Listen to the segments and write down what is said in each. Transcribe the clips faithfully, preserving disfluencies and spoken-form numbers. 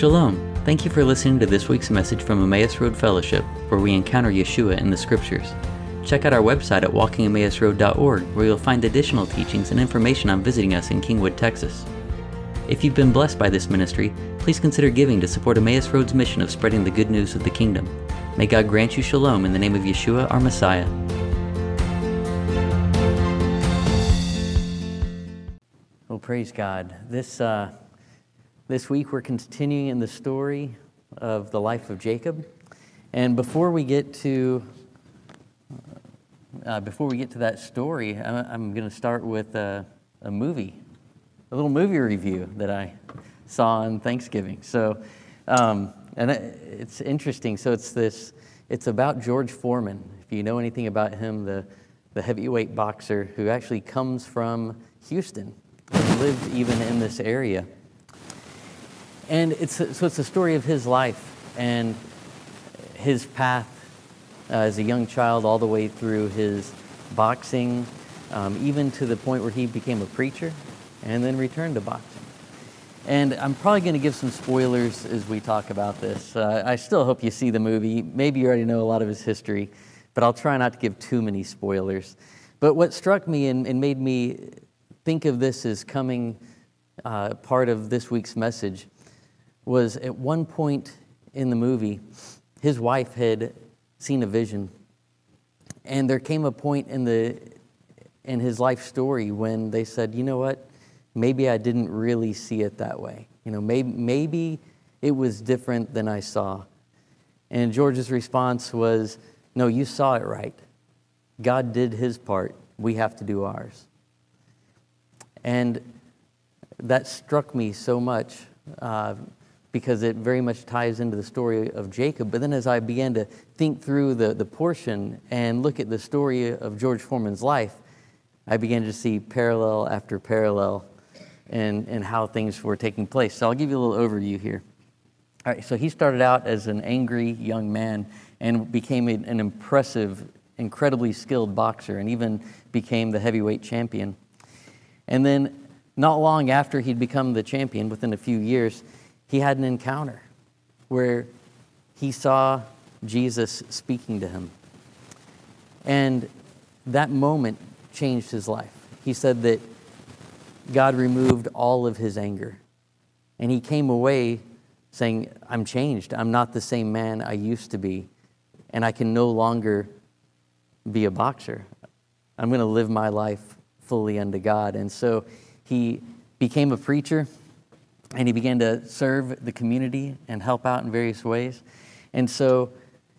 Shalom. Thank you for listening to this week's message from Emmaus Road Fellowship, where we encounter Yeshua in the Scriptures. Check out our website at walking emmaus road dot org, where you'll find additional teachings and information on visiting us in Kingwood, Texas. If you've been blessed by this ministry, please consider giving to support Emmaus Road's mission of spreading the good news of the kingdom. May God grant you shalom in the name of Yeshua, our Messiah. Well, praise God. This uh, this week we're continuing in the story of the life of Jacob, and before we get to uh, before we get to that story, I'm, I'm going to start with a, a movie, a little movie review that I saw on Thanksgiving. So, um, and it's interesting. So it's this. It's about George Foreman. If you know anything about him, the the heavyweight boxer who actually comes from Houston and lived even in this area. And it's so it's a story of his life and his path uh, as a young child, all the way through his boxing, um, even to the point where he became a preacher and then returned to boxing. And I'm probably going to give some spoilers as we talk about this. Uh, I still hope you see the movie. Maybe you already know a lot of his history, but I'll try not to give too many spoilers. But what struck me and, and made me think of this as coming uh, part of this week's message was at one point in the movie, his wife had seen a vision. And there came a point in the in his life story when they said, you know what? Maybe I didn't really see it that way. You know, maybe, maybe it was different than I saw. And George's response was, no, you saw it right. God did his part. We have to do ours. And that struck me so much uh, because it very much ties into the story of Jacob. But then as I began to think through the, the portion and look at the story of George Foreman's life, I began to see parallel after parallel and, and how things were taking place. So I'll give you a little overview here. All right, so he started out as an angry young man and became a, an impressive, incredibly skilled boxer, and even became the heavyweight champion. And then not long after he'd become the champion, within a few years, he had an encounter where he saw Jesus speaking to him. And that moment changed his life. He said that God removed all of his anger. And he came away saying, I'm changed. I'm not the same man I used to be. And I can no longer be a boxer. I'm going to live my life fully unto God. And so he became a preacher, and he began to serve the community and help out in various ways. And so,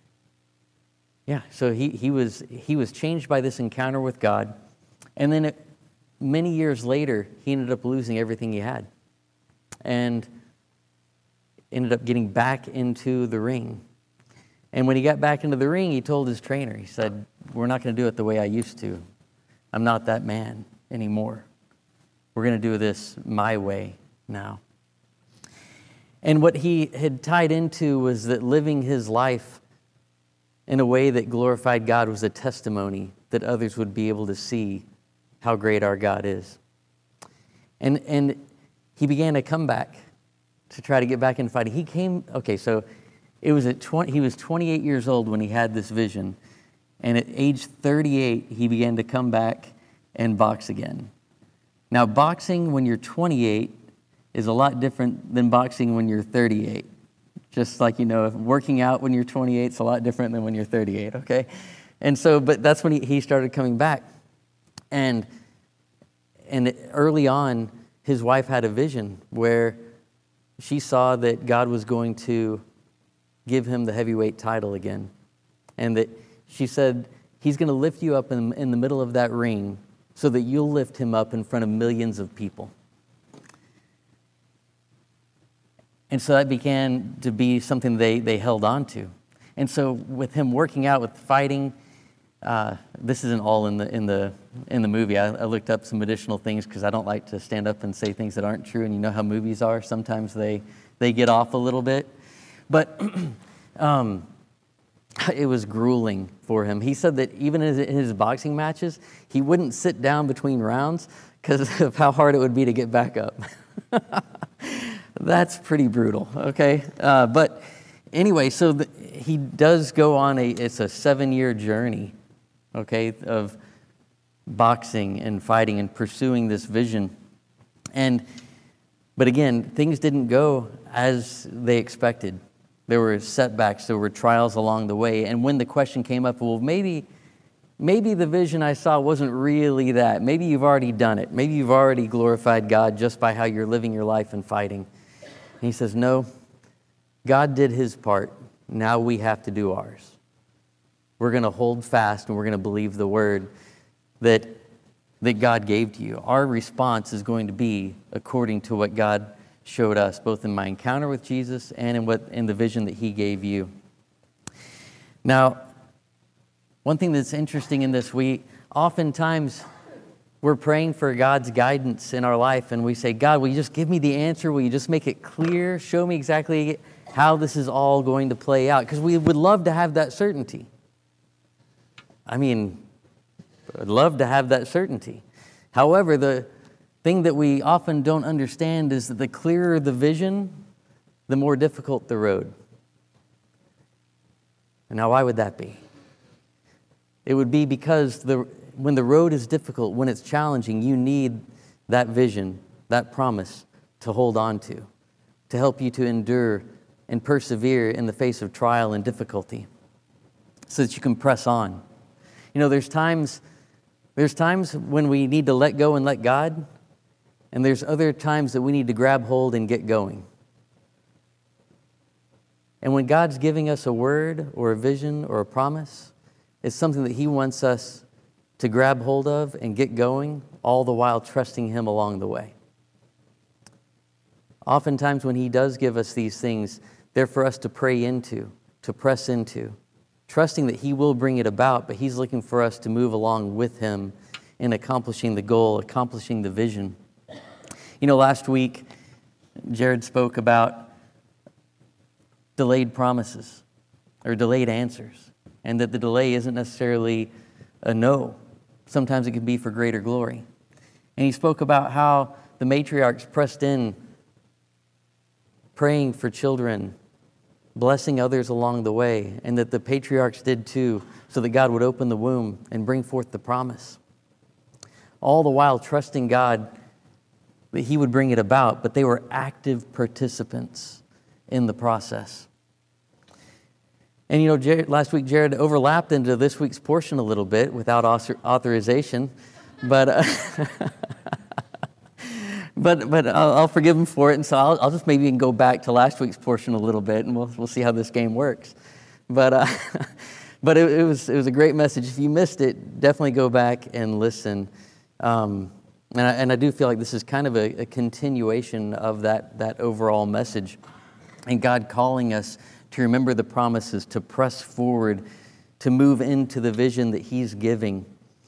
yeah, so he, he was he was changed by this encounter with God. And then it, many years later, he ended up losing everything he had and ended up getting back into the ring. And when he got back into the ring, he told his trainer, he said, we're not going to do it the way I used to. I'm not that man anymore. We're going to do this my way now. And what he had tied into was that living his life in a way that glorified God was a testimony that others would be able to see how great our God is. And and he began a comeback to try to get back into fighting. He came, okay, so it was at twenty, he was twenty-eight years old when he had this vision. And at age thirty-eight, he began to come back and box again. Now, boxing when you're twenty-eight is a lot different than boxing when you're thirty-eight. Just like, you know, working out when you're twenty-eight is a lot different than when you're thirty-eight, okay? And so, but that's when he, he started coming back. And and early on, his wife had a vision where she saw that God was going to give him the heavyweight title again. And that she said, he's going to lift you up in, in the middle of that ring so that you'll lift him up in front of millions of people. And so that began to be something they, they held on to. And so with him working out, with fighting, uh, this isn't all in the in the in the movie. I, I looked up some additional things because I don't like to stand up and say things that aren't true. And you know how movies are; sometimes they they get off a little bit. But um, it was grueling for him. He said that even in his boxing matches, he wouldn't sit down between rounds because of how hard it would be to get back up. That's pretty brutal, okay? Uh, but anyway, so the, he does go on a, it's a seven-year journey, okay, of boxing and fighting and pursuing this vision. And, but again, things didn't go as they expected. There were setbacks, there were trials along the way. And when the question came up, well, maybe, maybe the vision I saw wasn't really that. Maybe you've already done it. Maybe you've already glorified God just by how you're living your life and fighting. And he says, no, God did his part. Now we have to do ours. We're going to hold fast and we're going to believe the word that, that God gave to you. Our response is going to be according to what God showed us, both in my encounter with Jesus and in what in the vision that he gave you. Now, one thing that's interesting in this, we oftentimes we're praying for God's guidance in our life, and we say, God, will you just give me the answer? Will you just make it clear? Show me exactly how this is all going to play out? Because we would love to have that certainty. I mean, I'd love to have that certainty. However, the thing that we often don't understand is that the clearer the vision, the more difficult the road. And now, why would that be? It would be because the when the road is difficult, when it's challenging, you need that vision, that promise to hold on to, to help you to endure and persevere in the face of trial and difficulty so that you can press on. You know, there's times, there's times when we need to let go and let God, and there's other times that we need to grab hold and get going. And when God's giving us a word or a vision or a promise, it's something that he wants us to grab hold of and get going, all the while trusting him along the way. Oftentimes when he does give us these things, they're for us to pray into, to press into, trusting that he will bring it about, but he's looking for us to move along with him in accomplishing the goal, accomplishing the vision. You know, last week, Jared spoke about delayed promises or delayed answers, and that the delay isn't necessarily a no. Sometimes it can be for greater glory. And he spoke about how the matriarchs pressed in, praying for children, blessing others along the way, and that the patriarchs did too, so that God would open the womb and bring forth the promise. All the while trusting God that he would bring it about, but they were active participants in the process. And you know, Jared, last week Jared overlapped into this week's portion a little bit without author, authorization, but uh, but but I'll, I'll forgive him for it, and so I'll, I'll just maybe go back to last week's portion a little bit, and we'll we'll see how this game works. But uh, but it, it was it was a great message. If you missed it, definitely go back and listen. Um, and I, and I do feel like this is kind of a, a continuation of that that overall message, and God calling us to remember the promises, to press forward, to move into the vision that he's giving.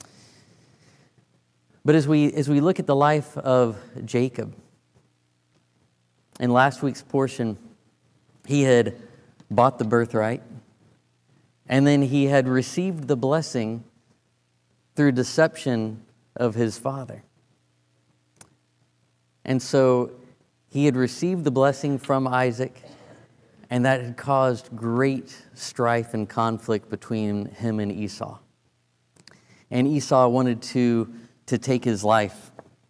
But as we as we look at the life of Jacob, in last week's portion, he had bought the birthright, and then he had received the blessing through deception of his father. And so he had received the blessing from Isaac, and that had caused great strife and conflict between him and Esau. And Esau wanted to, to take his life.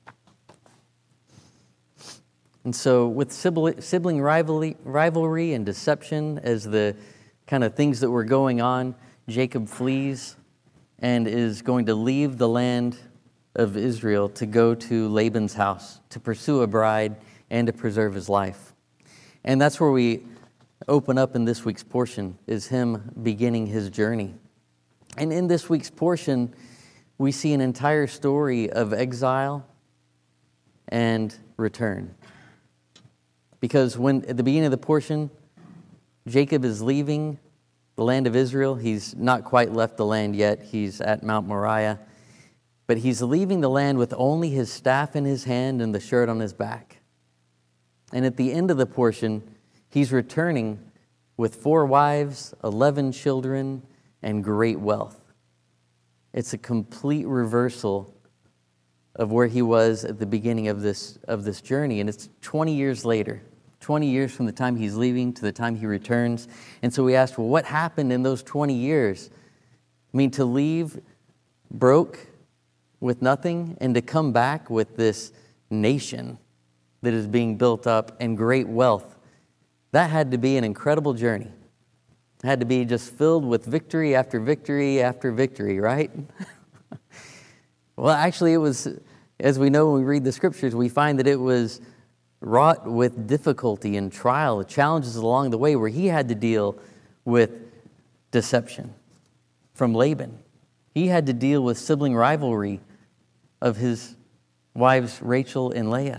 And so with sibling, sibling rivalry, rivalry and deception as the kind of things that were going on, Jacob flees and is going to leave the land of Israel to go to Laban's house to pursue a bride and to preserve his life. And that's where we open up in this week's portion, is him beginning his journey. And in this week's portion, we see an entire story of exile and return. Because when at the beginning of the portion, Jacob is leaving the land of Israel. He's not quite left the land yet. He's at Mount Moriah. But he's leaving the land with only his staff in his hand and the shirt on his back. And at the end of the portion, he's returning with four wives, eleven children, and great wealth. It's a complete reversal of where he was at the beginning of this, of this journey. And it's twenty years later, twenty years from the time he's leaving to the time he returns. And so we asked, well, what happened in those twenty years? I mean, to leave broke with nothing and to come back with this nation that is being built up and great wealth, that had to be an incredible journey. It had to be just filled with victory after victory after victory, right? Well, actually, it was, as we know when we read the scriptures, we find that it was wrought with difficulty and trial, challenges along the way where he had to deal with deception from Laban. He had to deal with sibling rivalry of his wives Rachel and Leah.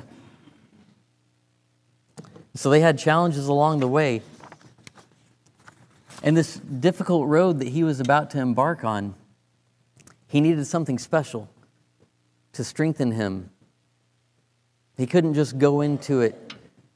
So they had challenges along the way. And this difficult road that he was about to embark on, he needed something special to strengthen him. He couldn't just go into it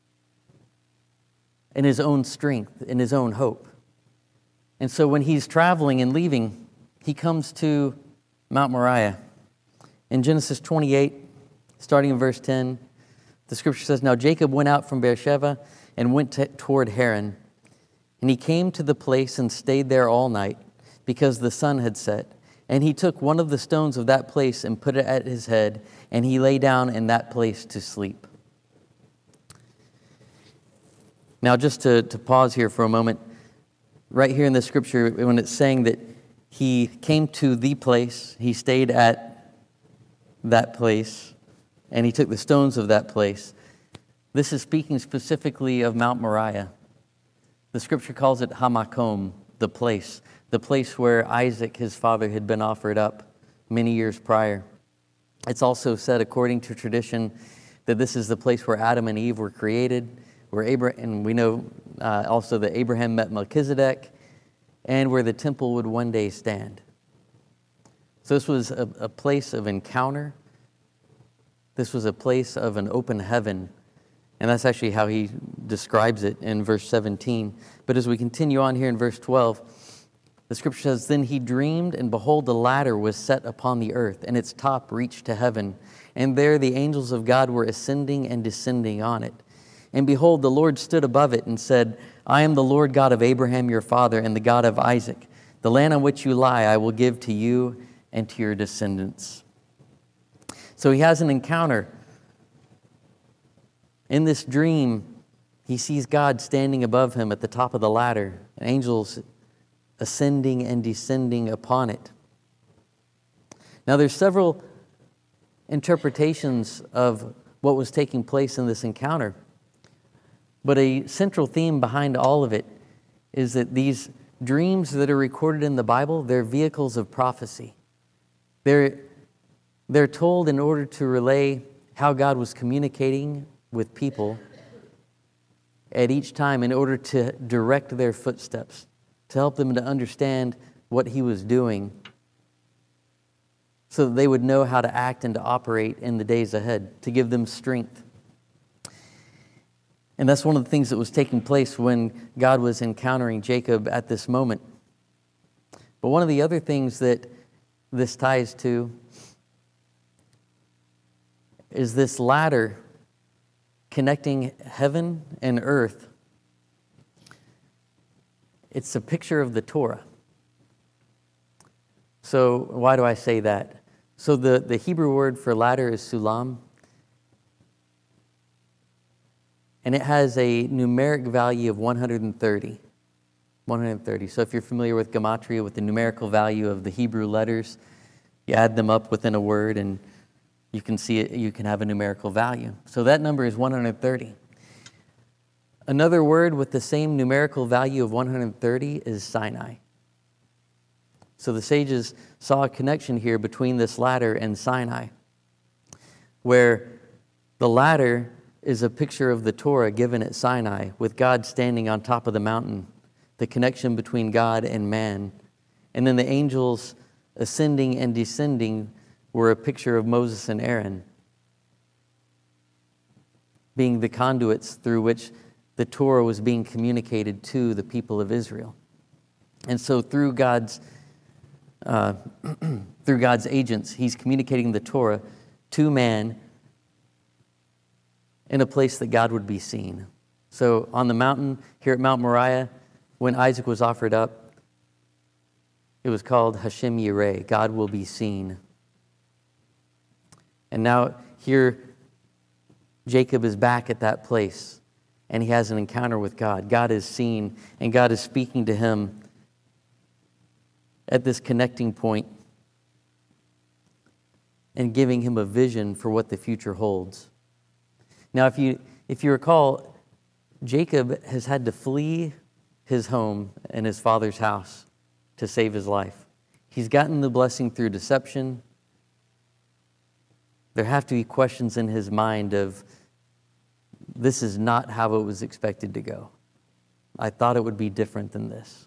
in his own strength, in his own hope. And so when he's traveling and leaving, he comes to Mount Moriah. In Genesis twenty-eight, starting in verse ten, the scripture says, "Now Jacob went out from Beersheba and went to, toward Haran. And he came to the place and stayed there all night, because the sun had set. And he took one of the stones of that place and put it at his head, and he lay down in that place to sleep." Now, just to, to pause here for a moment, right here in the scripture, when it's saying that he came to the place, he stayed at that place, and he took the stones of that place, this is speaking specifically of Mount Moriah. The scripture calls it Hamakom, the place, the place where Isaac, his father, had been offered up many years prior. It's also said, according to tradition, that this is the place where Adam and Eve were created, where Abraham, and we know uh, also that Abraham met Melchizedek, and where the temple would one day stand. So this was a, a place of encounter. This was a place of an open heaven. And that's actually how he describes it in verse seventeen. But as we continue on here in verse twelve, the scripture says, "Then he dreamed, and behold, a ladder was set upon the earth, and its top reached to heaven. And there the angels of God were ascending and descending on it. And behold, the Lord stood above it and said, I am the Lord God of Abraham your father, and the God of Isaac. The land on which you lie I will give to you and to your descendants." So he has an encounter. In this dream, he sees God standing above him at the top of the ladder, and angels ascending and descending upon it. Now, there's several interpretations of what was taking place in this encounter, but a central theme behind all of it is that these dreams that are recorded in the Bible, they're vehicles of prophecy. They're, they're told in order to relay how God was communicating with people at each time, in order to direct their footsteps, to help them to understand what he was doing, so that they would know how to act and to operate in the days ahead, to give them strength. And that's one of the things that was taking place when God was encountering Jacob at this moment. But one of the other things that this ties to is this ladder connecting heaven and earth. It's a picture of the Torah. So why do I say that? So the, the Hebrew word for ladder is sulam, and it has a numeric value of one hundred thirty. one hundred thirty. So if you're familiar with gematria, with the numerical value of the Hebrew letters, you add them up within a word and you can see it, you can have a numerical value. So that number is one hundred thirty. Another word with the same numerical value of one hundred thirty is Sinai. So the sages saw a connection here between this ladder and Sinai, where the ladder is a picture of the Torah given at Sinai, with God standing on top of the mountain, the connection between God and man. And then the angels ascending and descending were a picture of Moses and Aaron, being the conduits through which the Torah was being communicated to the people of Israel. And so through God's uh, through God's agents, he's communicating the Torah to man in a place that God would be seen. So on the mountain here at Mount Moriah, when Isaac was offered up, it was called Hashem Yireh, God will be seen. And now here, Jacob is back at that place, and he has an encounter with God. God is seen, and God is speaking to him at this connecting point and giving him a vision for what the future holds. Now, if you if you recall, Jacob has had to flee his home and his father's house to save his life. He's gotten the blessing through deception. There have to be questions in his mind of, this is not how it was expected to go. I thought it would be different than this.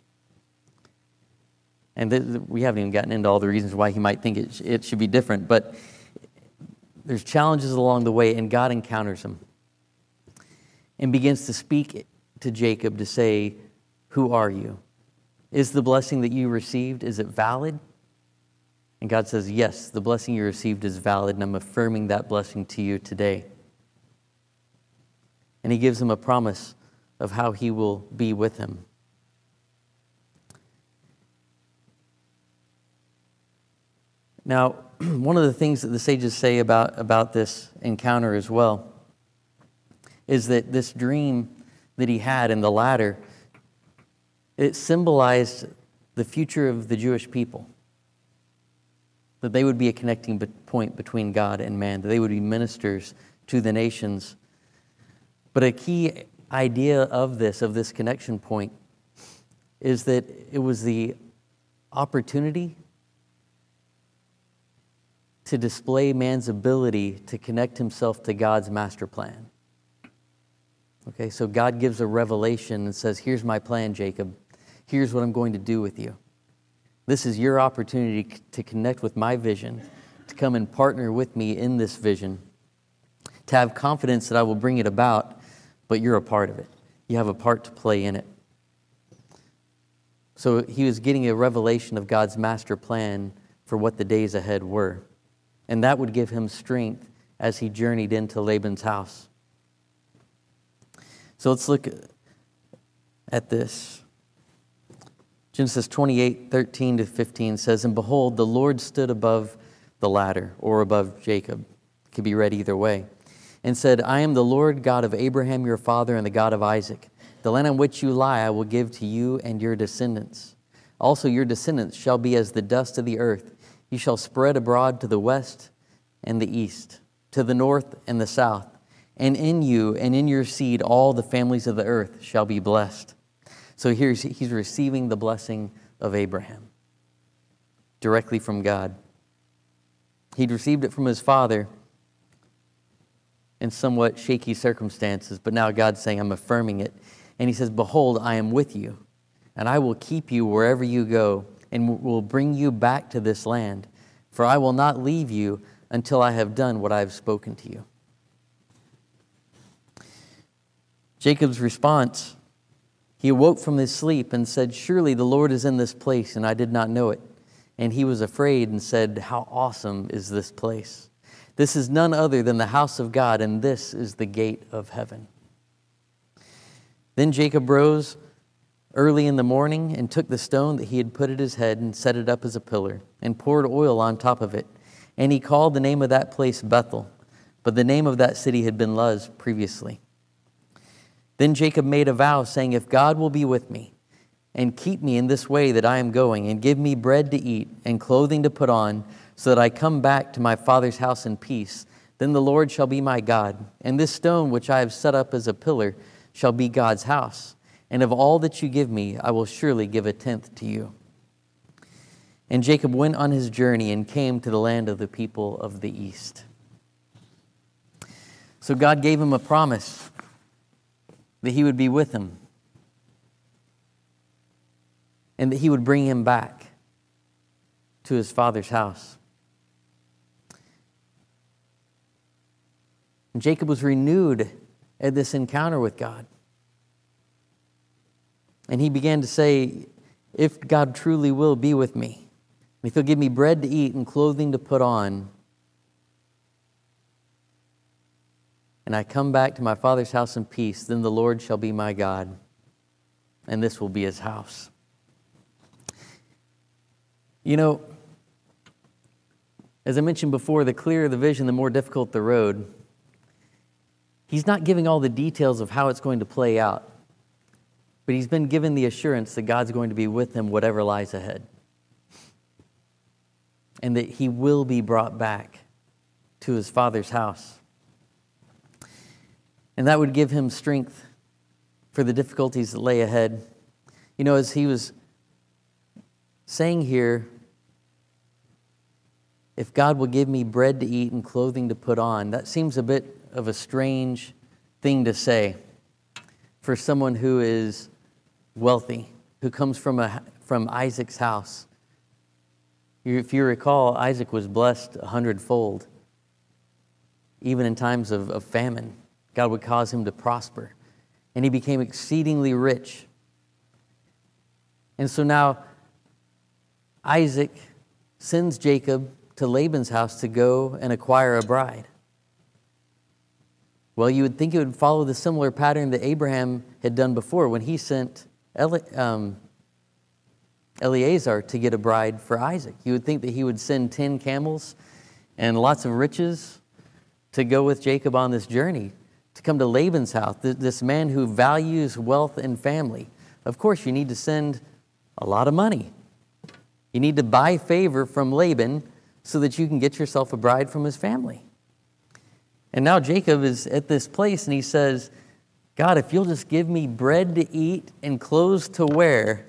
And th- we haven't even gotten into all the reasons why he might think it, sh- it should be different, but there's challenges along the way, and God encounters him and begins to speak to Jacob to say, who are you? Is the blessing that you received, is it valid? And God says, yes, the blessing you received is valid, and I'm affirming that blessing to you today. And he gives him a promise of how he will be with him. Now, one of the things that the sages say about, about this encounter as well is that this dream that he had in the ladder, it symbolized the future of the Jewish people. That they would be a connecting point between God and man, that they would be ministers to the nations. But a key idea of this, of this connection point, is that it was the opportunity to display man's ability to connect himself to God's master plan. Okay, so God gives a revelation and says, here's my plan, Jacob. Here's what I'm going to do with you. This is your opportunity to connect with my vision, to come and partner with me in this vision, to have confidence that I will bring it about, but you're a part of it. You have a part to play in it. So he was getting a revelation of God's master plan for what the days ahead were. And that would give him strength as he journeyed into Laban's house. So let's look at this. Genesis twenty-eight, thirteen to fifteen says, and behold, the Lord stood above the ladder, or above Jacob. It could be read either way. And said, I am the Lord God of Abraham your father and the God of Isaac. The land on which you lie I will give to you and your descendants. Also your descendants shall be as the dust of the earth. You shall spread abroad to the west and the east, to the north and the south. And in you and in your seed all the families of the earth shall be blessed. So here he's receiving the blessing of Abraham directly from God. He'd received it from his father in somewhat shaky circumstances, but now God's saying, I'm affirming it. And he says, behold, I am with you, and I will keep you wherever you go, and will bring you back to this land. For I will not leave you until I have done what I have spoken to you. Jacob's response, he awoke from his sleep and said, surely the Lord is in this place, and I did not know it. And he was afraid and said, how awesome is this place? This is none other than the house of God, and this is the gate of heaven. Then Jacob rose early in the morning and took the stone that he had put at his head and set it up as a pillar and poured oil on top of it. And he called the name of that place Bethel, but the name of that city had been Luz previously. Then Jacob made a vow, saying, if God will be with me and keep me in this way that I am going, and give me bread to eat and clothing to put on, so that I come back to my father's house in peace, then the Lord shall be my God, and this stone which I have set up as a pillar shall be God's house. And of all that you give me, I will surely give a tenth to you. And Jacob went on his journey and came to the land of the people of the east. So God gave him a promise that he would be with him and that he would bring him back to his father's house. And Jacob was renewed at this encounter with God. And he began to say, if God truly will be with me, if he'll give me bread to eat and clothing to put on, and and I come back to my father's house in peace, then the Lord shall be my God, and this will be his house. You know, as I mentioned before, the clearer the vision, the more difficult the road. He's not giving all the details of how it's going to play out, but he's been given the assurance that God's going to be with him whatever lies ahead, and that he will be brought back to his father's house. And that would give him strength for the difficulties that lay ahead. You know, as he was saying here, if God will give me bread to eat and clothing to put on, that seems a bit of a strange thing to say for someone who is wealthy, who comes from a from Isaac's house. If you recall, Isaac was blessed a hundredfold. Even in times of, of famine, God would cause him to prosper. And he became exceedingly rich. And so now Isaac sends Jacob to Laban's house to go and acquire a bride. Well, you would think it would follow the similar pattern that Abraham had done before when he sent Eli, um, Eleazar to get a bride for Isaac. You would think that he would send ten camels and lots of riches to go with Jacob on this journey, to come to Laban's house, this man who values wealth and family. Of course, you need to send a lot of money. You need to buy favor from Laban so that you can get yourself a bride from his family. And now Jacob is at this place and he says, God, if you'll just give me bread to eat and clothes to wear,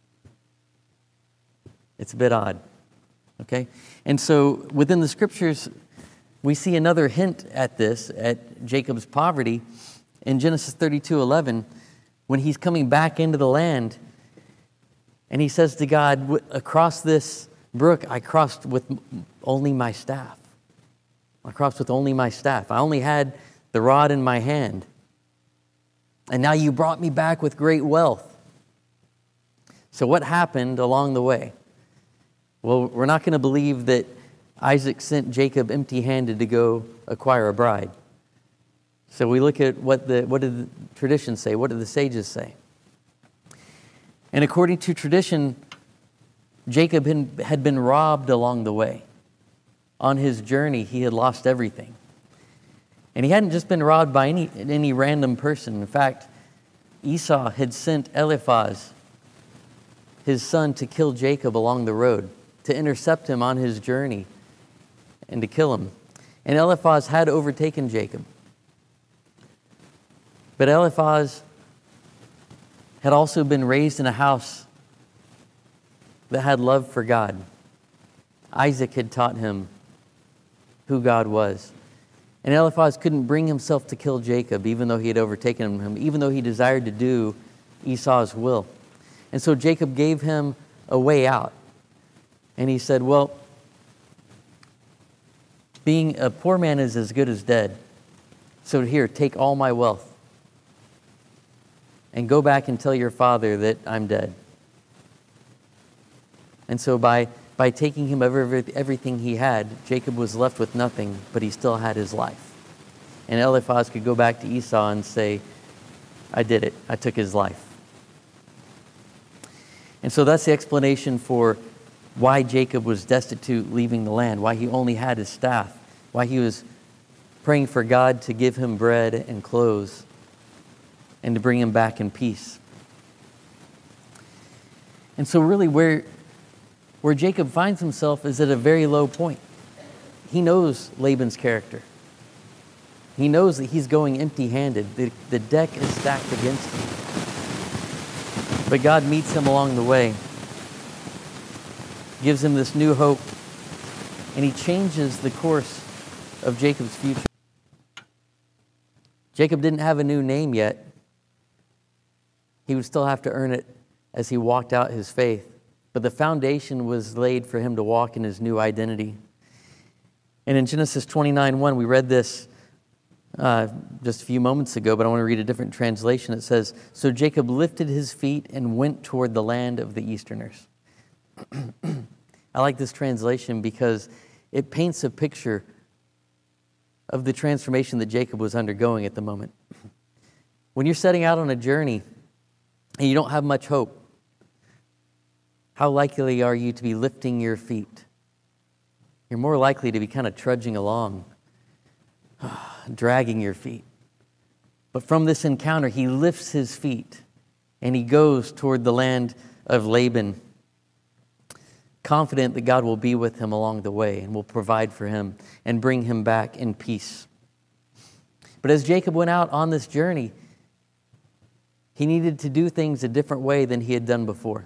it's a bit odd, okay? And so within the scriptures, we see another hint at this, at Jacob's poverty, in Genesis thirty-two eleven, when he's coming back into the land, and he says to God, across this brook, I crossed with only my staff. I crossed with only my staff. I only had the rod in my hand. And now you brought me back with great wealth. So what happened along the way? Well, we're not going to believe that Isaac sent Jacob empty-handed to go acquire a bride. So we look at what the what did the traditions say? What did the sages say? And according to tradition, Jacob had been robbed along the way. On his journey, he had lost everything. And he hadn't just been robbed by any, any random person. In fact, Esau had sent Eliphaz, his son, to kill Jacob along the road, to intercept him on his journey and to kill him. And Eliphaz had overtaken Jacob. But Eliphaz had also been raised in a house that had love for God. Isaac had taught him who God was. And Eliphaz couldn't bring himself to kill Jacob, even though he had overtaken him, even though he desired to do Esau's will. And so Jacob gave him a way out. And he said, well, being a poor man is as good as dead. So here, take all my wealth and go back and tell your father that I'm dead. And so by, by taking him every, everything he had, Jacob was left with nothing, but he still had his life. And Eliphaz could go back to Esau and say, I did it. I took his life. And so that's the explanation for why Jacob was destitute leaving the land, why he only had his staff, why he was praying for God to give him bread and clothes and to bring him back in peace. And so really where, where Jacob finds himself is at a very low point. He knows Laban's character. He knows that he's going empty-handed. The, the deck is stacked against him. But God meets him along the way, gives him this new hope, and he changes the course of Jacob's future. Jacob didn't have a new name yet. He would still have to earn it as he walked out his faith. But the foundation was laid for him to walk in his new identity. And in Genesis twenty-nine one, we read this uh, just a few moments ago, but I want to read a different translation. It says, so Jacob lifted his feet and went toward the land of the Easterners. I like this translation because it paints a picture of the transformation that Jacob was undergoing at the moment. When you're setting out on a journey and you don't have much hope, how likely are you to be lifting your feet? You're more likely to be kind of trudging along, dragging your feet. But from this encounter, he lifts his feet and he goes toward the land of Laban, confident that God will be with him along the way and will provide for him and bring him back in peace. But as Jacob went out on this journey, he needed to do things a different way than he had done before.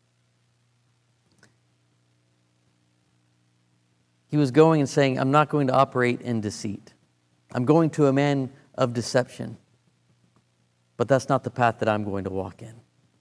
He was going and saying, I'm not going to operate in deceit. I'm going to a man of deception. But that's not the path that I'm going to walk in.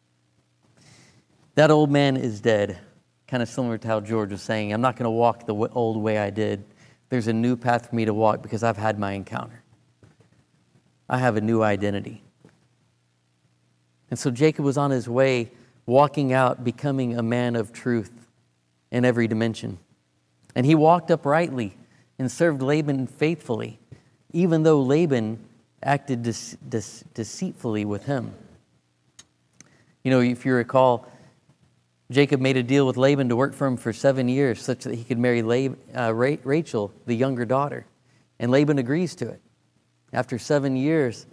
That old man is dead. Kind of similar to how George was saying, I'm not going to walk the old way I did. There's a new path for me to walk because I've had my encounter. I have a new identity. And so Jacob was on his way, walking out, becoming a man of truth in every dimension. And he walked uprightly and served Laban faithfully, even though Laban acted dece- dece- deceitfully with him. You know, if you recall, Jacob made a deal with Laban to work for him for seven years such that he could marry Lab- uh, Ra- Rachel, the younger daughter. And Laban agrees to it. After seven years,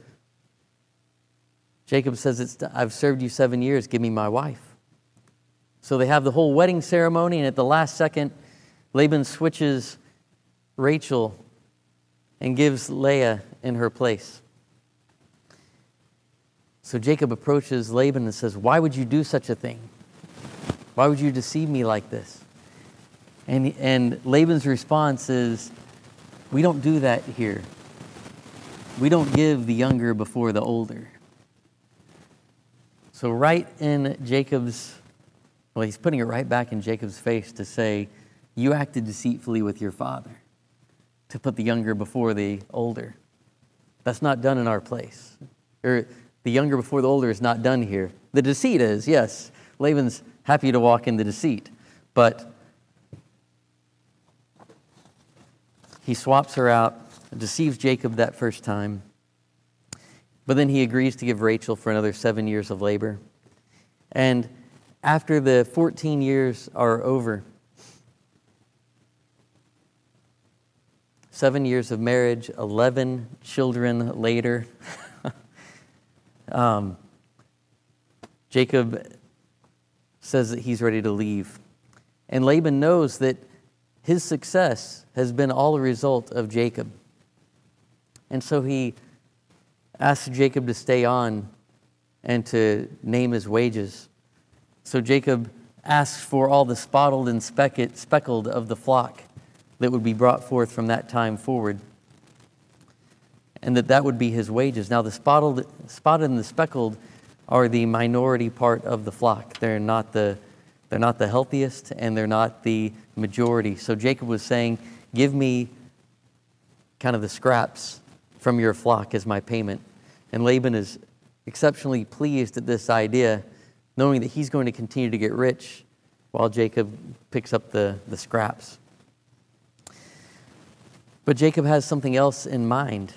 Jacob says, it's, I've served you seven years, give me my wife. So they have the whole wedding ceremony, and at the last second, Laban switches Rachel and gives Leah in her place. So Jacob approaches Laban and says, why would you do such a thing? Why would you deceive me like this? And, and Laban's response is, we don't do that here. We don't give the younger before the older. So right in Jacob's, well, he's putting it right back in Jacob's face to say, you acted deceitfully with your father to put the younger before the older. That's not done in our place. Or the younger before the older is not done here. The deceit is, yes. Laban's happy to walk in the deceit, but he swaps her out, deceives Jacob that first time, but then he agrees to give Rachel for another seven years of labor. And after the fourteen years are over, seven years of marriage, eleven children later, um, Jacob says that he's ready to leave. And Laban knows that his success has been all a result of Jacob. And so he asks Jacob to stay on and to name his wages. So Jacob asks for all the spotted and speck- speckled of the flock that would be brought forth from that time forward, and that that would be his wages. Now the spotted, spotted and the speckled are the minority part of the flock. They're not the, they're not the healthiest, and they're not the majority. So Jacob was saying, give me kind of the scraps from your flock as my payment. And Laban is exceptionally pleased at this idea, knowing that he's going to continue to get rich while Jacob picks up the, the scraps. But Jacob has something else in mind.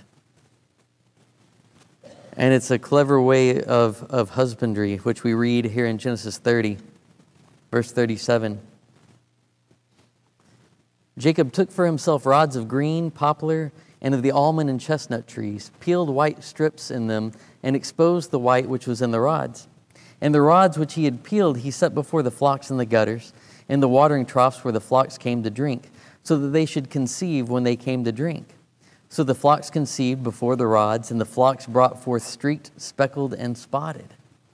And it's a clever way of, of husbandry, which we read here in Genesis thirty, verse thirty-seven. Jacob took for himself rods of green, poplar, and of the almond and chestnut trees, peeled white strips in them, and exposed the white which was in the rods. And the rods which he had peeled he set before the flocks in the gutters, and the watering troughs where the flocks came to drink, so that they should conceive when they came to drink. So the flocks conceived before the rods, and the flocks brought forth streaked, speckled, and spotted.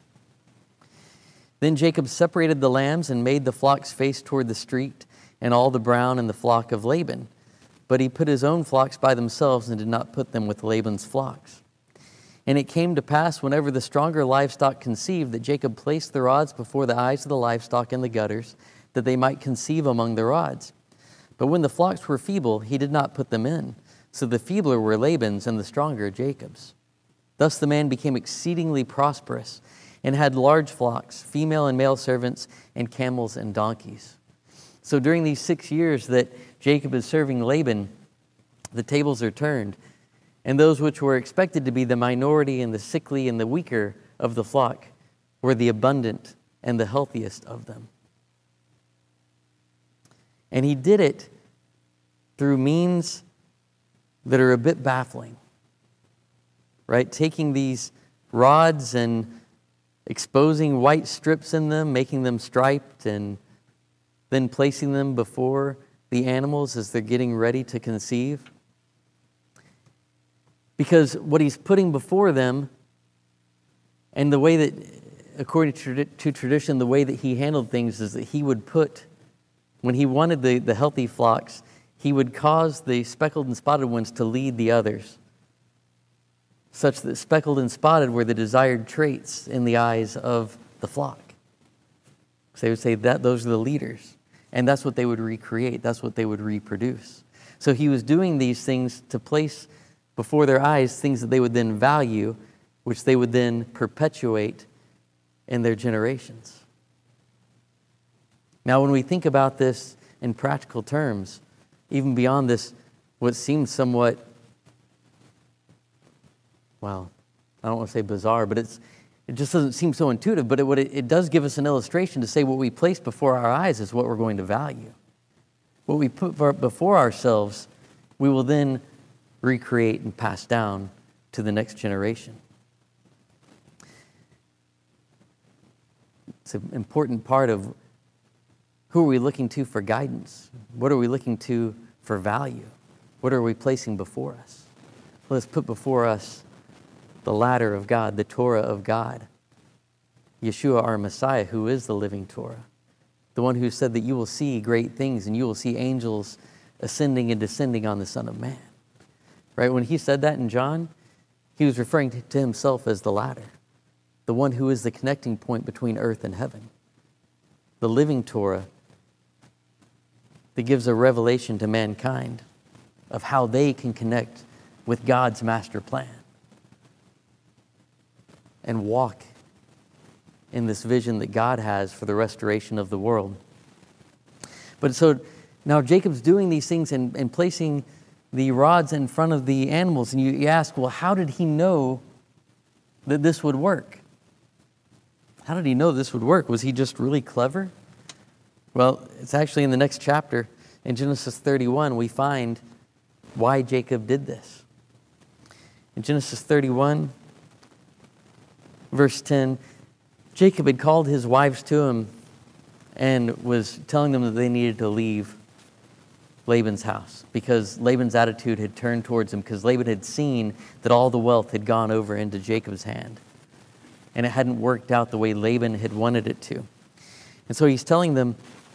Then Jacob separated the lambs and made the flocks face toward the streaked, and all the brown in the flock of Laban. But he put his own flocks by themselves and did not put them with Laban's flocks. And it came to pass, whenever the stronger livestock conceived, that Jacob placed the rods before the eyes of the livestock in the gutters, that they might conceive among the rods. But when the flocks were feeble, he did not put them in. So the feebler were Laban's, and the stronger Jacob's. Thus the man became exceedingly prosperous, and had large flocks, female and male servants, and camels and donkeys. So during these six years that Jacob is serving Laban, the tables are turned, and those which were expected to be the minority and the sickly and the weaker of the flock were the abundant and the healthiest of them. And he did it through means that are a bit baffling, right? Taking these rods and exposing white strips in them, making them striped, and then placing them before the animals as they're getting ready to conceive. Because what he's putting before them, and the way that, according to tradition, the way that he handled things is that he would put, when he wanted the, the healthy flocks, he would cause the speckled and spotted ones to lead the others, such that speckled and spotted were the desired traits in the eyes of the flock. So they would say that those are the leaders, and that's what they would recreate, that's what they would reproduce. So he was doing these things to place before their eyes things that they would then value, which they would then perpetuate in their generations. Now, when we think about this in practical terms, even beyond this, what seems somewhat, well, I don't want to say bizarre, but it's it just doesn't seem so intuitive, but it, what it, it does give us an illustration to say what we place before our eyes is what we're going to value. What we put before ourselves, we will then recreate and pass down to the next generation. It's an important part of who are we looking to for guidance? What are we looking to for value? What are we placing before us? Let's put before us the ladder of God, the Torah of God. Yeshua, our Messiah, who is the living Torah. The one who said that you will see great things and you will see angels ascending and descending on the Son of Man. Right? When he said that in John, he was referring to himself as the ladder, the one who is the connecting point between earth and heaven. The living Torah that gives a revelation to mankind of how they can connect with God's master plan and walk in this vision that God has for the restoration of the world. But so now Jacob's doing these things and, and placing the rods in front of the animals. And you, you ask, well, how did he know that this would work? How did he know this would work? Was he just really clever? Well, it's actually in the next chapter, in Genesis thirty-one, we find why Jacob did this. In Genesis thirty-one, verse ten, Jacob had called his wives to him and was telling them that they needed to leave Laban's house because Laban's attitude had turned towards him, because Laban had seen that all the wealth had gone over into Jacob's hand and it hadn't worked out the way Laban had wanted it to. And so he's telling them,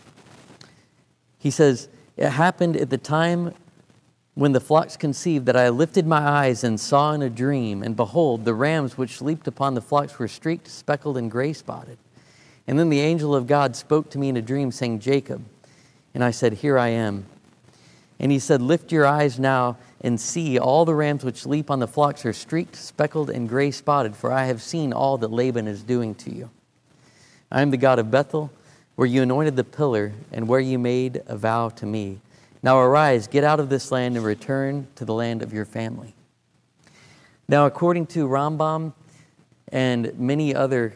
he says, it happened at the time when the flocks conceived that I lifted my eyes and saw in a dream, and behold, the rams which leaped upon the flocks were streaked, speckled, and gray spotted. And then the angel of God spoke to me in a dream, saying, Jacob. And I said, here I am. And he said, lift your eyes now and see, all the rams which leap on the flocks are streaked, speckled, and gray spotted, for I have seen all that Laban is doing to you. I am the God of Bethel, where you anointed the pillar, and where you made a vow to me. Now arise, get out of this land, and return to the land of your family. Now, according to Rambam and many other,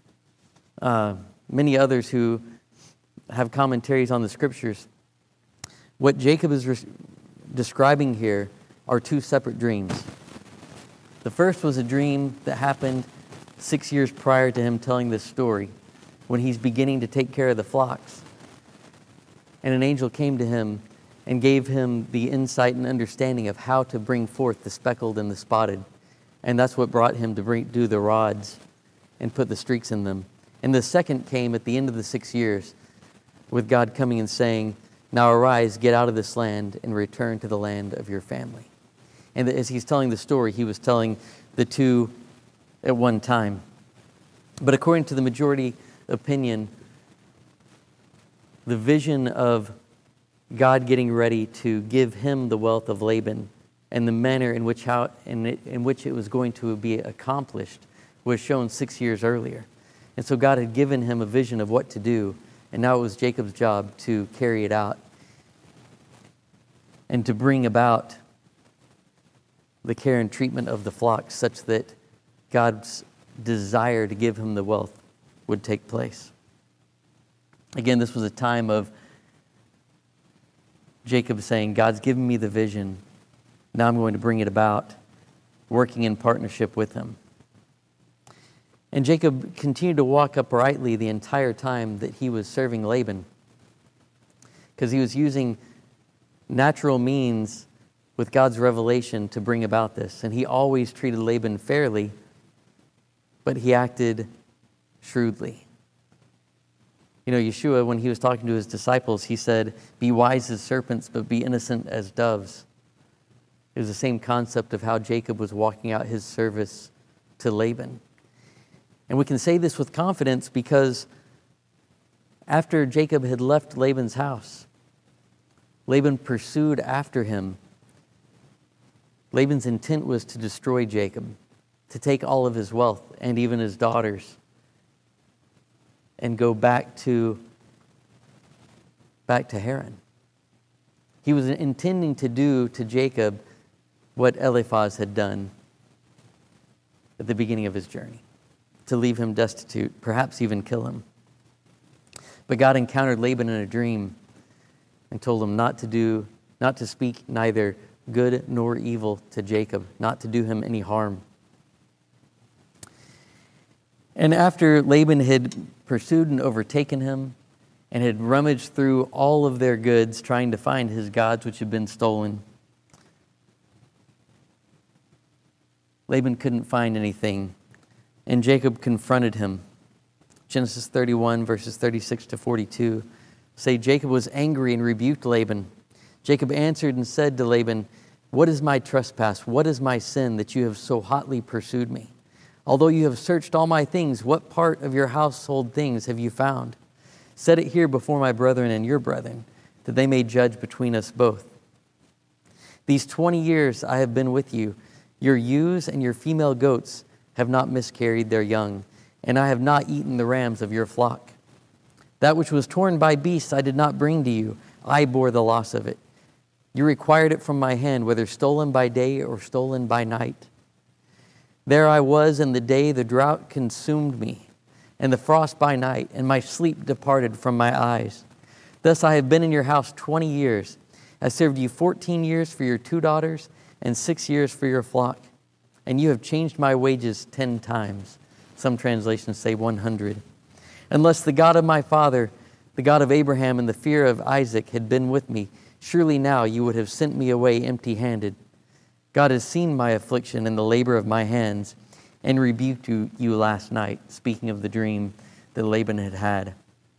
uh, many others who have commentaries on the scriptures, what Jacob is re- describing here are two separate dreams. The first was a dream that happened six years prior to him telling this story, when he's beginning to take care of the flocks. And an angel came to him and gave him the insight and understanding of how to bring forth the speckled and the spotted. And that's what brought him to bring, do the rods and put the streaks in them. And the second came at the end of the six years with God coming and saying, now arise, get out of this land and return to the land of your family. And as he's telling the story, he was telling the two at one time. But according to the majority opinion, the vision of God getting ready to give him the wealth of Laban and the manner in which how in, it, in which it was going to be accomplished was shown six years earlier. And so God had given him a vision of what to do, and now it was Jacob's job to carry it out and to bring about the care and treatment of the flock such that God's desire to give him the wealth would take place. Again, this was a time of Jacob saying, God's given me the vision. Now I'm going to bring it about, working in partnership with him. And Jacob continued to walk uprightly the entire time that he was serving Laban, because he was using natural means with God's revelation to bring about this. And he always treated Laban fairly, but he acted shrewdly. You know, Yeshua, when he was talking to his disciples, he said, be wise as serpents, but be innocent as doves. It was the same concept of how Jacob was walking out his service to Laban. And we can say this with confidence because after Jacob had left Laban's house, Laban pursued after him. Laban's intent was to destroy Jacob, to take all of his wealth and even his daughters and go back to, back to Haran. He was intending to do to Jacob what Eliphaz had done at the beginning of his journey, to leave him destitute, perhaps even kill him. But God encountered Laban in a dream and told him not to do, not to speak neither good nor evil to Jacob, not to do him any harm. And after Laban had pursued and overtaken him and had rummaged through all of their goods, trying to find his gods which had been stolen, Laban couldn't find anything, and Jacob confronted him. Genesis thirty-one, verses thirty-six to forty-two say, Jacob was angry and rebuked Laban. Jacob answered and said to Laban, what is my trespass? What is my sin that you have so hotly pursued me? Although you have searched all my things, what part of your household things have you found? Set it here before my brethren and your brethren, that they may judge between us both. These twenty years I have been with you. Your ewes and your female goats have not miscarried their young, and I have not eaten the rams of your flock. That which was torn by beasts I did not bring to you. I bore the loss of it. You required it from my hand, whether stolen by day or stolen by night. There I was in the day the drought consumed me, and the frost by night, and my sleep departed from my eyes. Thus I have been in your house twenty years. I served you fourteen years for your two daughters, and six years for your flock. And you have changed my wages ten times. Some translations say one hundred. Unless the God of my father, the God of Abraham and the fear of Isaac had been with me, surely now you would have sent me away empty-handed. God has seen my affliction and the labor of my hands and rebuked you, you last night, speaking of the dream that Laban had had.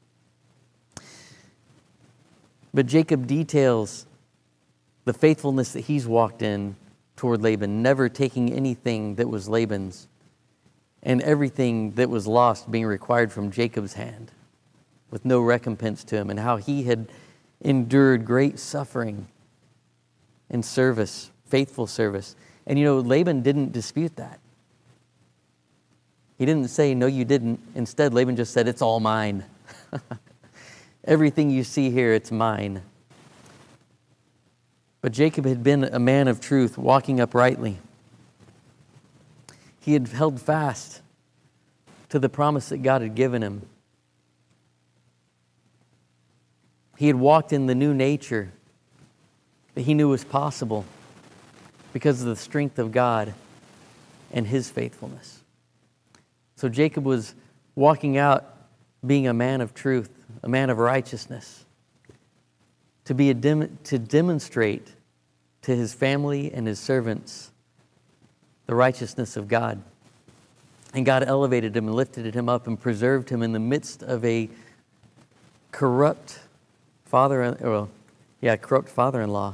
But Jacob details the faithfulness that he's walked in toward Laban, never taking anything that was Laban's, and everything that was lost being required from Jacob's hand with no recompense to him, and how he had endured great suffering and service, faithful service. And you know, Laban didn't dispute that. He didn't say, no, you didn't. Instead, Laban just said, it's all mine. Everything you see here, it's mine. But Jacob had been a man of truth, walking uprightly. He had held fast to the promise that God had given him. He had walked in the new nature that he knew was possible because of the strength of God and his faithfulness. So Jacob was walking out being a man of truth, a man of righteousness, to be a dem- to demonstrate to his family and his servants the righteousness of God. And God elevated him and lifted him up and preserved him in the midst of a corrupt father, well, yeah, corrupt father-in-law,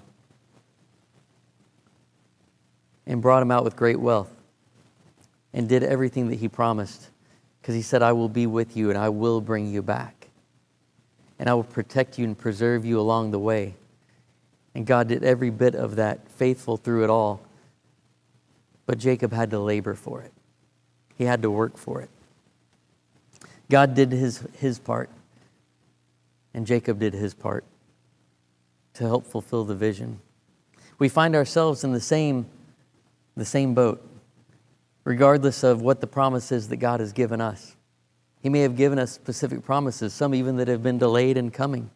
and brought him out with great wealth and did everything that he promised, because he said, I will be with you and I will bring you back. And I will protect you and preserve you along the way. And God did every bit of that, faithful through it all. But Jacob had to labor for it. He had to work for it. God did his, his part, and Jacob did his part to help fulfill the vision. We find ourselves in the same the same boat, regardless of what the promise is that God has given us. He may have given us specific promises, some even that have been delayed in coming.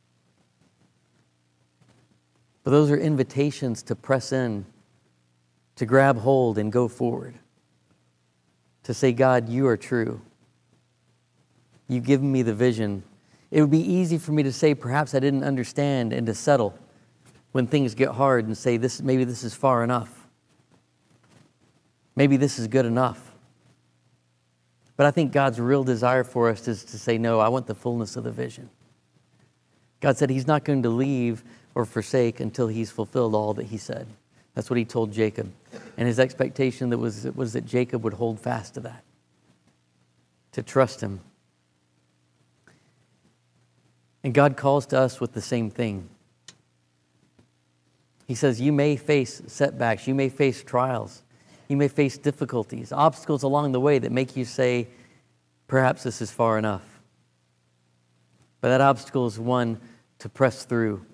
But those are invitations to press in, to grab hold and go forward. To say, God, you are true. You've given me the vision. It would be easy for me to say, perhaps I didn't understand, and to settle when things get hard and say, this maybe this is far enough. Maybe this is good enough. But I think God's real desire for us is to say, no, I want the fullness of the vision. God said he's not going to leave or forsake until he's fulfilled all that he said. That's what he told Jacob. And his expectation that was, was that Jacob would hold fast to that, to trust him. And God calls to us with the same thing. He says, you may face setbacks, you may face trials, you may face difficulties, obstacles along the way that make you say, perhaps this is far enough. But that obstacle is one to press through.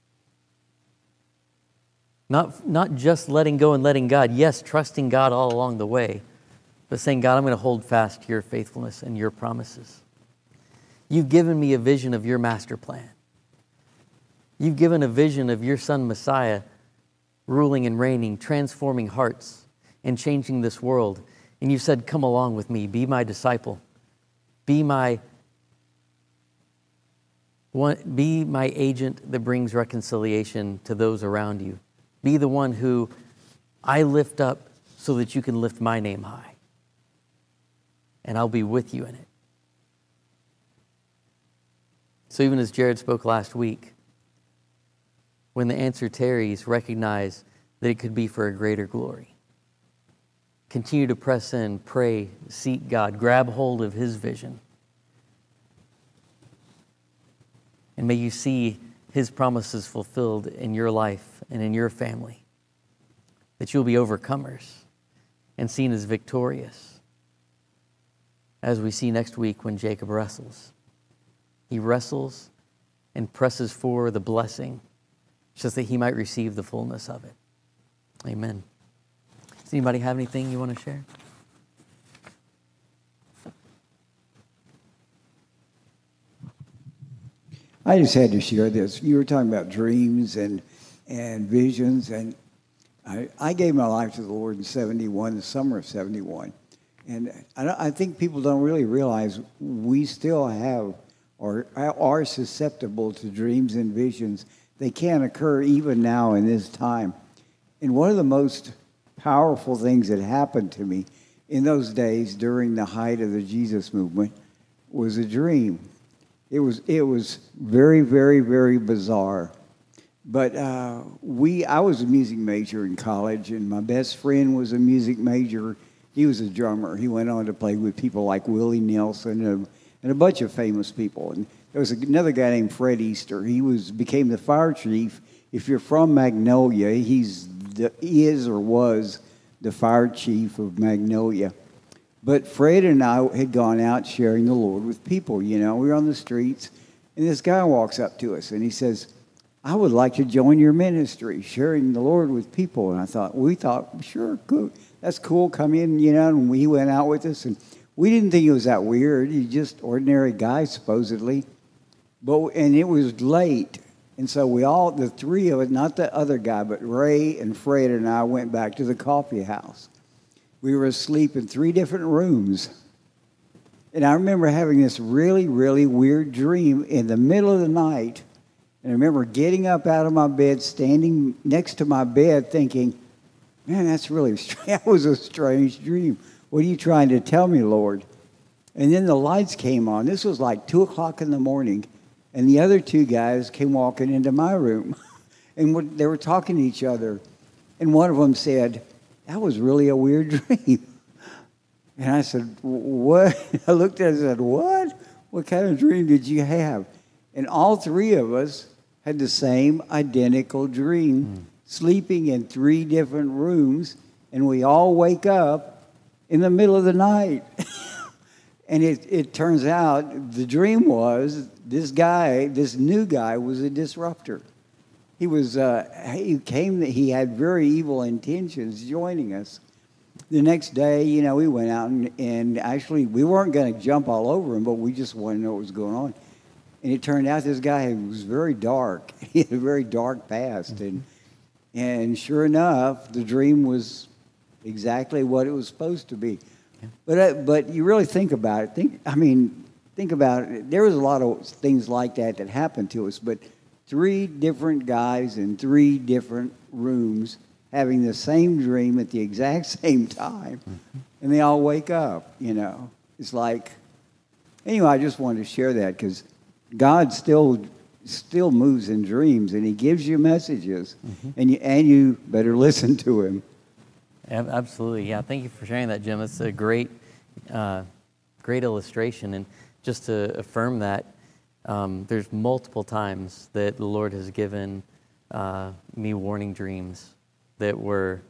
Not, not just letting go and letting God. Yes, trusting God all along the way, but saying, God, I'm going to hold fast to your faithfulness and your promises. You've given me a vision of your master plan. You've given a vision of your son Messiah ruling and reigning, transforming hearts and changing this world. And you said, come along with me, be my disciple. Be my, one, be my agent that brings reconciliation to those around you. Be the one who I lift up so that you can lift my name high. And I'll be with you in it. So even as Jared spoke last week, when the answer tarries, recognize that it could be for a greater glory. Continue to press in, pray, seek God, grab hold of his vision. And may you see his promises fulfilled in your life and in your family. That you'll be overcomers and seen as victorious. As we see next week when Jacob wrestles. He wrestles and presses for the blessing just that he might receive the fullness of it. Amen. Does anybody have anything you want to share? I just had to share this. You were talking about dreams and and visions, and I, I gave my life to the Lord in seventy-one, the summer of seventy-one. And I, I think people don't really realize we still have or are susceptible to dreams and visions. They can occur even now in this time. And one of the most powerful things that happened to me in those days during the height of the Jesus movement was a dream. It was it was very, very, very bizarre. But uh, we I was a music major in college, and my best friend was a music major. He was a drummer. He went on to play with people like Willie Nelson and, and a bunch of famous people. And there was another guy named Fred Easter. He was became the fire chief. If you're from Magnolia, he's the, is or was the fire chief of Magnolia. But Fred and I had gone out sharing the Lord with people. You know, we were on the streets, and this guy walks up to us, and he says, I would like to join your ministry, sharing the Lord with people. And I thought, we thought, sure, good. That's cool. Come in, you know, and he went out with us. And we didn't think it was that weird. He's just ordinary guy, supposedly. But and it was late. And so we all, the three of us, not the other guy, but Ray and Fred and I went back to the coffee house. We were asleep in three different rooms. And I remember having this really, really weird dream in the middle of the night. And I remember getting up out of my bed, standing next to my bed, thinking, man, that's really strange. That was a strange dream. What are you trying to tell me, Lord? And then the lights came on. This was like two o'clock in the morning. And the other two guys came walking into my room. And they were talking to each other. And one of them said, that was really a weird dream. And I said, what? I looked at it and said, what? What kind of dream did you have? And all three of us had the same identical dream, mm. sleeping in three different rooms, and we all wake up in the middle of the night. And it, it turns out the dream was this guy, this new guy, was a disruptor. he was uh, he came. He had very evil intentions joining us. The next day, you know, we went out and, and actually we weren't going to jump all over him, but we just wanted to know what was going on. And it turned out this guy was very dark. He had a very dark past, mm-hmm. and and sure enough, the dream was exactly what it was supposed to be. Yeah. But uh, but you really think about it. Think I mean, think about it. There was a lot of things like that that happened to us, but three different guys in three different rooms having the same dream at the exact same time, mm-hmm. and they all wake up, you know. It's like, anyway, I just wanted to share that because God still still moves in dreams, and he gives you messages, mm-hmm. and you and you better listen to him. Absolutely, yeah. Thank you for sharing that, Jim. It's a great, uh, great illustration, and just to affirm that, um, there's multiple times that the Lord has given uh, me warning dreams that were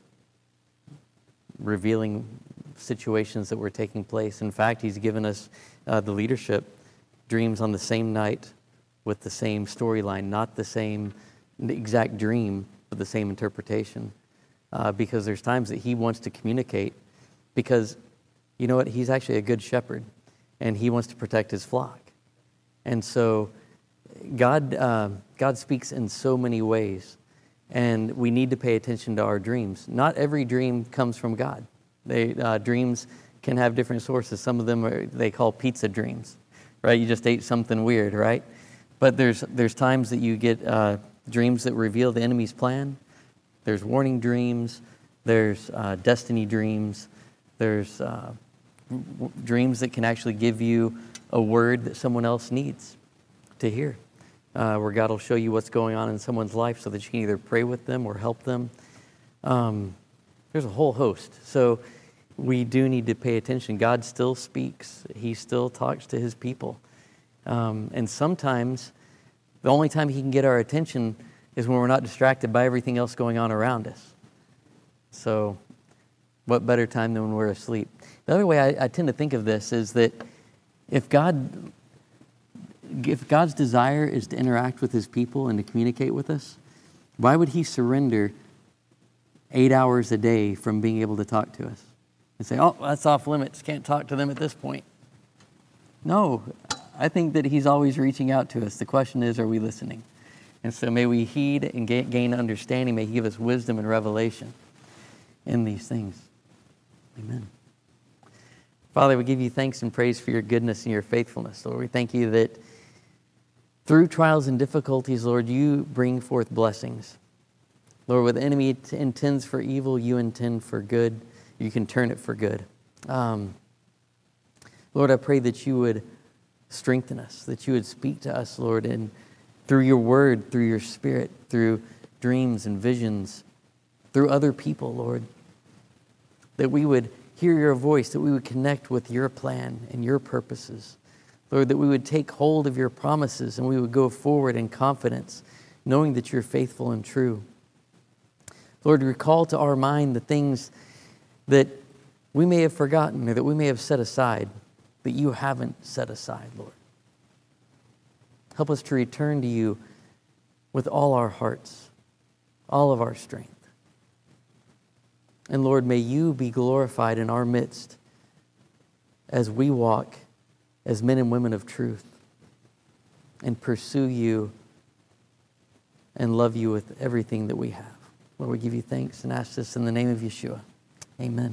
revealing situations that were taking place. In fact, he's given us uh, the leadership dreams on the same night with the same storyline, not the same exact dream, but the same interpretation. Uh, because there's times that he wants to communicate, because you know what, he's actually a good shepherd, and he wants to protect his flock. And so God, uh, God speaks in so many ways, and we need to pay attention to our dreams. Not every dream comes from God. They, uh, dreams can have different sources. Some of them are, they call pizza dreams, right? You just ate something weird, right? But there's, there's times that you get uh, dreams that reveal the enemy's plan. There's warning dreams, there's uh, destiny dreams, there's uh, w- dreams that can actually give you a word that someone else needs to hear, uh, where God will show you what's going on in someone's life so that you can either pray with them or help them. Um, there's a whole host. So we do need to pay attention. God still speaks. He still talks to his people. Um, and sometimes the only time he can get our attention is when we're not distracted by everything else going on around us. So what better time than when we're asleep? The other way I, I tend to think of this is that if God, if God's desire is to interact with his people and to communicate with us, why would he surrender eight hours a day from being able to talk to us? And say, oh, that's off limits, can't talk to them at this point. No, I think that he's always reaching out to us. The question is, are we listening? And so may we heed and gain understanding. May he give us wisdom and revelation in these things. Amen. Father, we give you thanks and praise for your goodness and your faithfulness. Lord, we thank you that through trials and difficulties, Lord, you bring forth blessings. Lord, what the enemy t- intends for evil, you intend for good. You can turn it for good. Um, Lord, I pray that you would strengthen us, that you would speak to us, Lord, and through your word, through your spirit, through dreams and visions, through other people, Lord, that we would hear your voice, that we would connect with your plan and your purposes. Lord, that we would take hold of your promises and we would go forward in confidence, knowing that you're faithful and true. Lord, recall to our mind the things that we may have forgotten or that we may have set aside, that you haven't set aside, Lord. Help us to return to you with all our hearts, all of our strength. And Lord, may you be glorified in our midst as we walk as men and women of truth and pursue you and love you with everything that we have. Lord, we give you thanks and ask this in the name of Yeshua. Amen.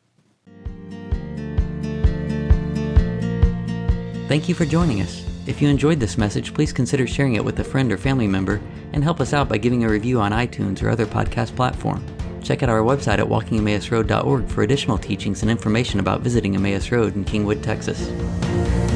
Thank you for joining us. If you enjoyed this message, please consider sharing it with a friend or family member and help us out by giving a review on iTunes or other podcast platform. Check out our website at walking emmaus road dot org for additional teachings and information about visiting Emmaus Road in Kingwood, Texas.